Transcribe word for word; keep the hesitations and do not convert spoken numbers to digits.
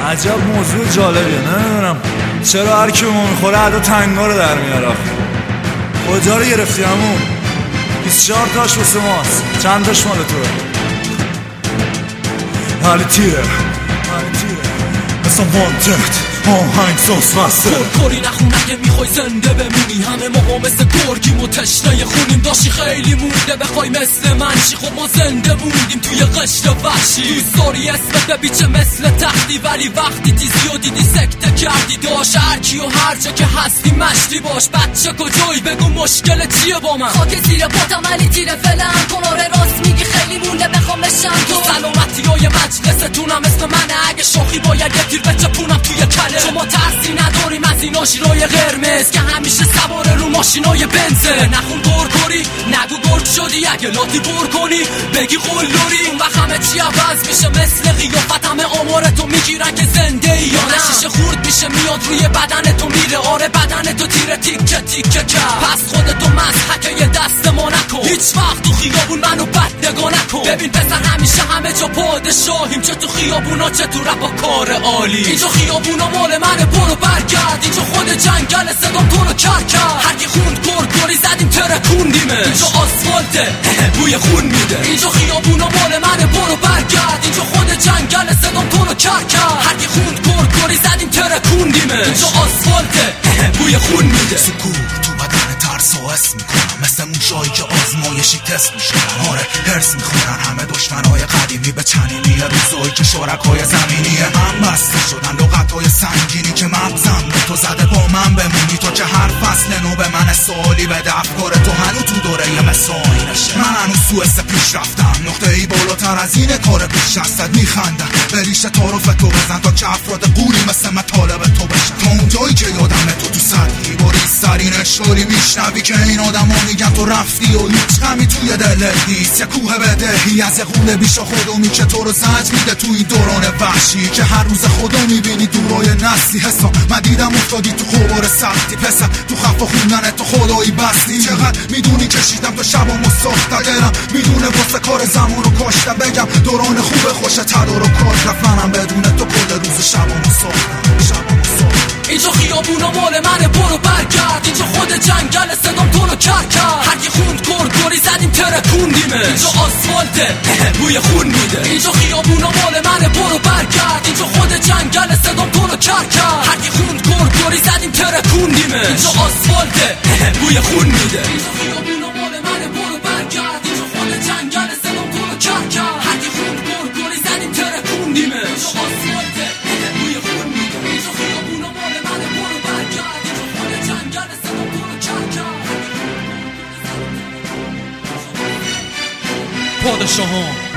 عجب موضوع جالبیه. نمیدونم چرا هر کی به ما میخوره ادا تنگا رو در میاره. کجا رو گرفتی همون؟ بیست و چهار تاش واسه ماست. چند تاش مال توه؟ حالی تیره حالی تیره مثلا وانتد آهنگ ساس وسته. کاری نخون اگه میخوای زنده بمونی. همه ما مثل گرگیم و تشنه خونیم. داشتی خیلی مونده بخوای مثل من چی. خب ما زنده موندیم توی قشر وحشی. دوست داری اسمت ببیچه مثل تختی، ولی وقتی تیزی و دیدی سکته کردی. داشت هرکی و هرچه که هستی مشتی باش. بچه کجایی بگو مشکل چیه با من؟ خاک زیر پاتم ولی تیره فلم کن. آره راست میگی خیلی مونده بخوام بشم تو. سلامتی های مجلستونم اسم منه. اگه شوخی باید یه تیر بچپونم توی کله. شما ترسی نداریم از این آشیلای قرمز که همیشه سوار رو ماشینای بنزه. نخون گرگوری نگو گرگ شدی. اگه لاتی بر کنی بگی قلوری. اون وقت همه چی عوض میشه مثل قیافت. همه آمارتو میگیرن که زنده ای یا نه. شیشه خورد میشه میاد روی بدنتو میره. آره بدنتو تیره تیکه تیکه کرد. پس خودتو مسحکه یه دست ما نکن. هیچ وقت تو خیابون منو بد نگاه نکن. ببین پسر همیشه همه جا پادشاهیم. چه تو خیابونا چه تو رپ و کار عالی. اینجا خیابونا مال منه برو برگرد. اینجا خود جنگل صدام تو رو کر کرد. هرکی خوند گرگوری زدیم ترکوندیمه. اینجا آسفالته بوی خون میده. اینجا خیابونا مال منه برو برگرد. اینجا خود جنگل صدام تو رو کر کرد. هرکی خوند گرگوری زدیم ترکوندیمه. اینجا آسفالته بوی خون میده. سکوت تو بدن ترس و حس میکنم مثل موشایی که آزمایشی تست میشکنن. آره هرس میخورن همه دشمنای قدیمی به چنینی. روزایی که شرکای زمینیه هم بسته شدن لغتای سنگینی که مغزم به تو زده با من بمونی. تو که هر فصل نو به من سوالی بده. افکار تو هنو تو دوره مسایی نشه. من هنو سوست پیش رفتم. نقطه ای بالاتر از این کار پیش هستد میخندم. به ریشه تعارف تو بزن تا که افراد قولی مثل من طالب تو بشن. تا اون جایی که یادم تو تو سطحی با ریسترین اشاری میشنوی که این آدم ها میگن تو رفتی و هیچ غمی توی دلت نیست. یه کوه بدهی از یه قول بیش خودمی که تو رو زج میده تو این دوران وحشی. که هر روز خودو میبینی دورای نسلی. حسا من دیدم افتادی تو خوبار سختی. پسر تو خفا خوندن تو خدایی بستی. چقدر میدونی کشیدم تو شبامو ساخته. دلم میدونه واسه کار زمان رو کاشته. بگم دوران خوب خوش تدارو کار رفت. منم بدون تو کل روز شبامو ساختم شبامو ساختم. اینجا خیابونا مال منه برو برگرد. اینجا خود جنگل صدام تو رو کر کرد. هرکی خوند گرگوری زدیم ترکوندیمه. اینجا آسفالته بوی خون میده. اینجا خیابونا مال منه برو برگرد. اینجا خود جنگل صدام تو رو کر کرد. هرکی خوند گرگوری زدیم ترکوندیمه. اینجا آسفالته بوی خون میده. اینجا خیابونا مال منه برو برگرد. اینجا خود جنگل صدام تو رو کر کرد. هرکی خوند گرگوری زدیم ترکوندیمه. اینجا آسفالته بوی خون میده. اینجا خیابونا مال منه برو برگرد. اینجا خود جنگل صدام تو رو کر کرد. پادشاهان